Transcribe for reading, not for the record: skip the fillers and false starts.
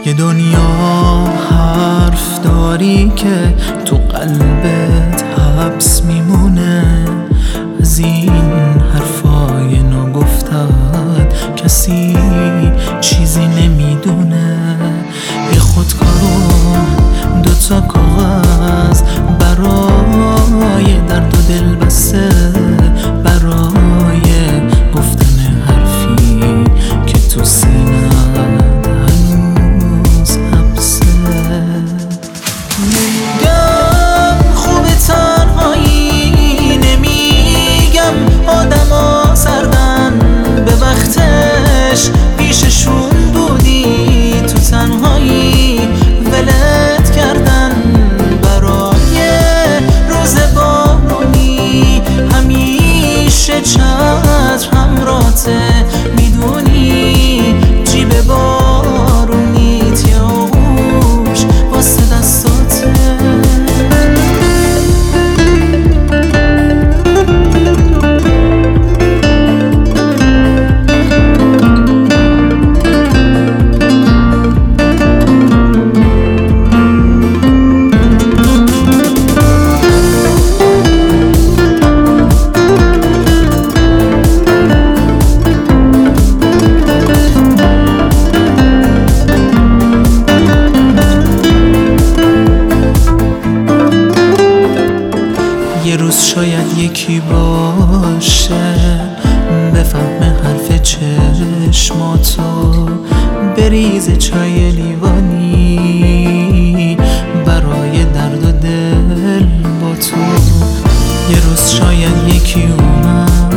یه دنیا حرف داری که تو قلبت حبس میمونه، از این حرفای نگفتت کسی چیزی نمیدونه. یه خودکار دوتا کاغذ برای درد و دل بسته، برای گفتن حرفی که تو سینه‌ت هنوز حبسه. نمیگم خوبه تنهایی، نمیگم آدما سردن به وقتش پیششون بودی تو تنهایی ولت کردن برای روز بارونی. همیشه چتر همراته میدونی، جیب بارونیت یه آغوش واسه دستاته. یه روز شاید یکی باشه بفهمه حرف چشماتو، بریزه چای لیوانی برای درد و دل با تو. یه روز شاید یکی اومد